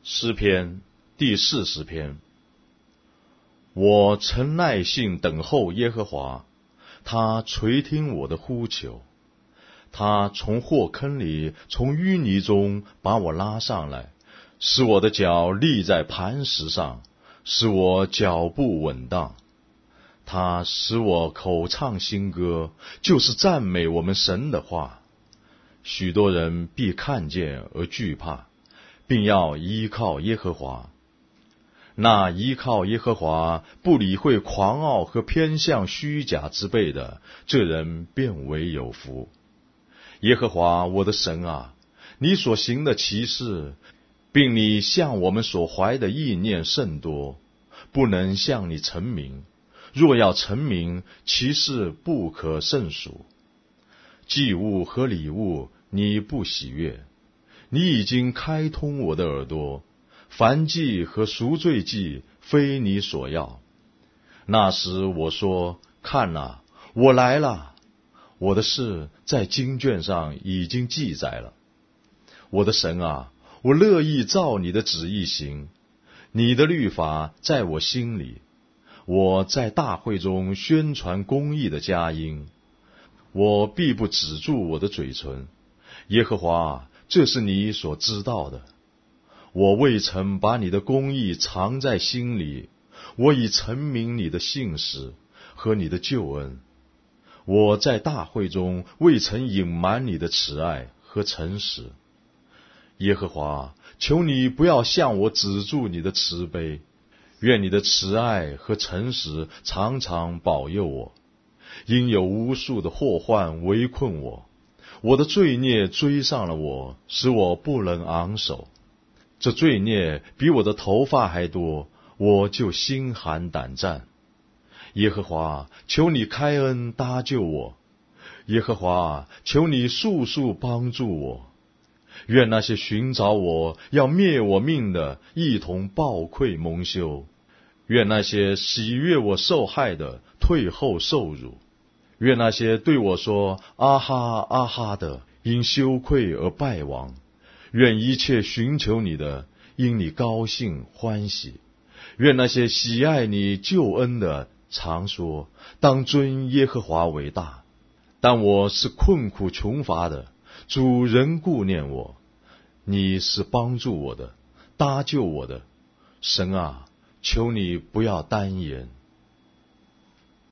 诗篇第40篇。我曾耐性等候耶和华，他垂听我的呼求。他从祸坑里，从淤泥中把我拉上来，使我的脚立在磐石上，使我脚步稳当。他使我口唱新歌，就是赞美我们神的话。许多人必看见而惧怕，并要依靠耶和华。那依靠耶和华，不理会狂傲和偏向虚假之辈的，这人便为有福。耶和华我的神啊，你所行的奇事，并你向我们所怀的意念甚多，不能向你陈明。若要陈明，其事不可胜数。祭物和礼物你不喜悦，你已经开通我的耳朵。燔祭和赎罪祭非你所要。那时我说：看哪，我来了。我的事在经卷上已经记载了。我的神啊，我乐意照你的旨意行，你的律法在我心里。我在大会中宣传公义的佳音，我必不止住我的嘴唇。耶和华啊，这是你所知道的。我未曾把你的公义藏在心里，我已陈明你的信实和你的救恩。我在大会中未曾隐瞒你的慈爱和诚实。耶和华，求你不要向我止住你的慈悲，愿你的慈爱和诚实常常保佑我。因有无数的祸患围困我，我的罪孽追上了我，使我不能昂首。这罪孽比我的头发还多，我就心寒胆战。耶和华，求你开恩搭救我。耶和华，求你速速帮助我。愿那些寻找我要灭我命的，一同抱愧蒙羞。愿那些喜悦我受害的，退后受辱。愿那些对我说阿哈阿哈的，因羞愧而败亡。愿一切寻求你的，因你高兴欢喜。愿那些喜爱你救恩的，常说当尊耶和华为大。但我是困苦穷乏的，主仍顾念我。你是帮助我的，搭救我的。神啊，求你不要单言。